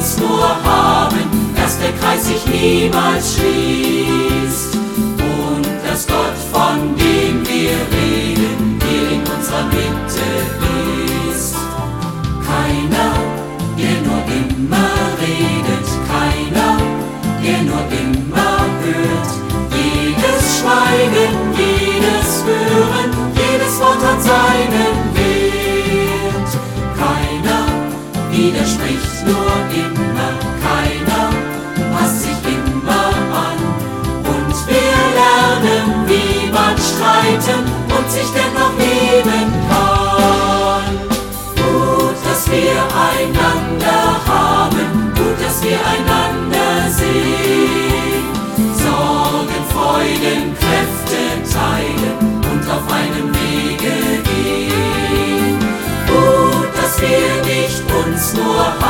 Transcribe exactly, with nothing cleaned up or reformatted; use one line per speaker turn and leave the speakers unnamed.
uns nur haben, dass der Kreis sich niemals schließt und dass Gott, von dem wir reden, hier in unserer Mitte ist. Keiner, der nur immer redet, keiner, der nur immer hört. Jedes Schweigen, jedes Hören, jedes Wort hat seinen Wert. Keiner widerspricht nur immer, keiner passt sich immer an. Und wir lernen, wie man streiten und sich dennoch lieben